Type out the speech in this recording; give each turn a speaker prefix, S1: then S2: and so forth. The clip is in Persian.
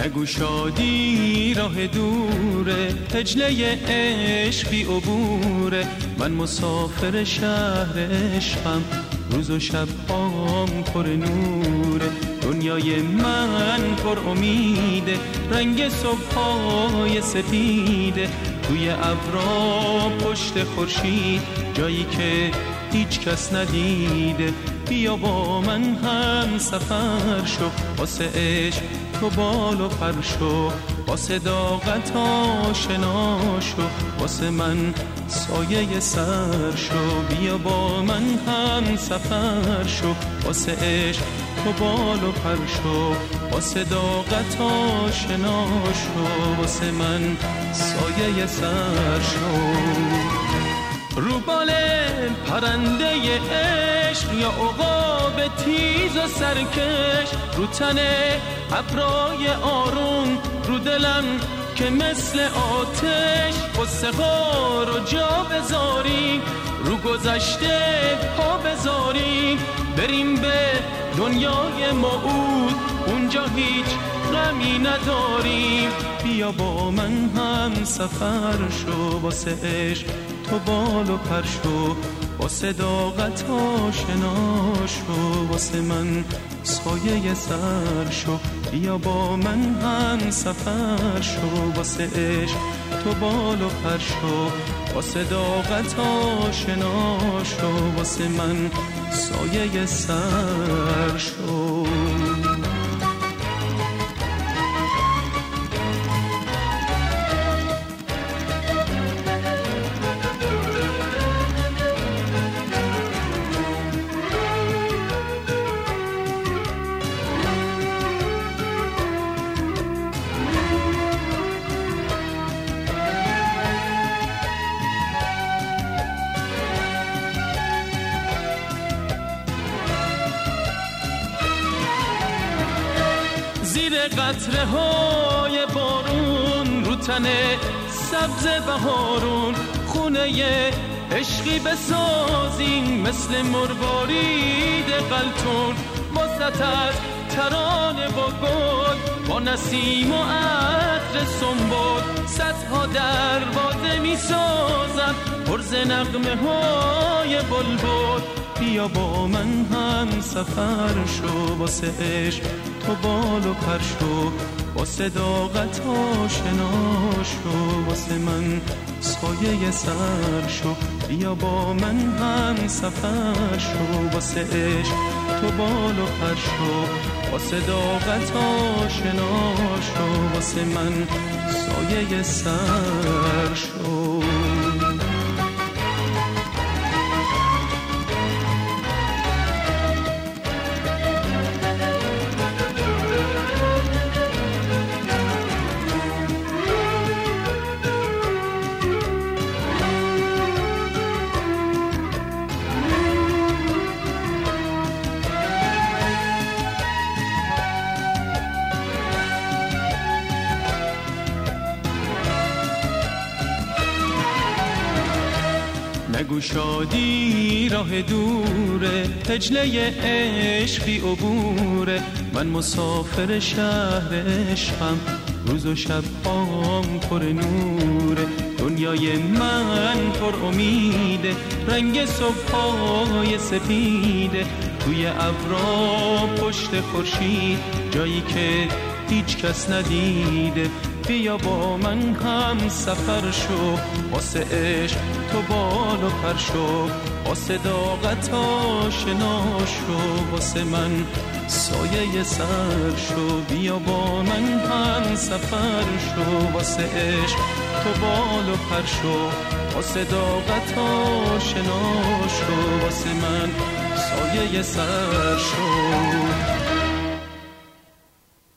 S1: نگو شادی راه دوره، هجله عشقی عبوره. من مسافر شهر عشقم، روز و شب هام پر نوره. دنیای من پر امیده، رنگ صبحای سپیده. توی ابرا پشت خورشید، جایی که هیچ کس ندیده. بیا با من هم سفر شو، واسه عشق تو بال و پر شو. با صداقت آشنا شو، واسه من سایه سر شو. بیا با من هم سفر شو، واسه عشق تو بال و پر شو. با صداقت آشنا شو، واسه من سایه سر شو. رو بال پرنده عشق یا عقاب تیز و سرکش، رو تن ابرای آروم، رو دلم که مثل آتش. قصه ها رو جا بذاریم، رو گذشته پا بذاریم. بریم به دنیای موعود، اونجا هیچ غمی نداریم. بیا با من هم سفر شو، واسه عشق تو بال و پر شو. با صداقت آشنا شو، واسه من سایه سر شو. بیا با من هم سفر شو، واسه عشق تو بال و پر شو. با صداقت آشنا شو، واسه من سایه سر شو. زیر قطره های بارون، رو تن سبز بهارون. خونه عشقی بسازیم مثل مروارید قلتون. واسط از ترانه با گل، با نسیم و عطر سنبل. صدها دروازه می سازن پرز نغمه های بلبل. بیا با من هم سفر شو، واسه عشق تو بال و پر شو. با صداقت آشنا شو، واسه من سایه سر شو. بیا با من هم سفر شو، واسه عشق تو بال و پر شو. با صداقت آشنا شو، واسه من سایه سر شو. نگو شادی راه دوره، هجله عشقی عبوره. من مسافر شهر عشقم، روز و شب هام پر نوره. دنیای من پر امیده، رنگ صبحای سپیده. توی ابرا پشت خورشید، جایی که هیچ کس ندیده. بیا با من هم سفر شو، واسه عشق تو بال و پر شو. با صداقت آشنا شو، واسه من سایه سر شو. بیا با من هم سفر شو، واسه عشق تو بال و پر شو. با صداقت آشنا شو، واسه من سایه سر شو.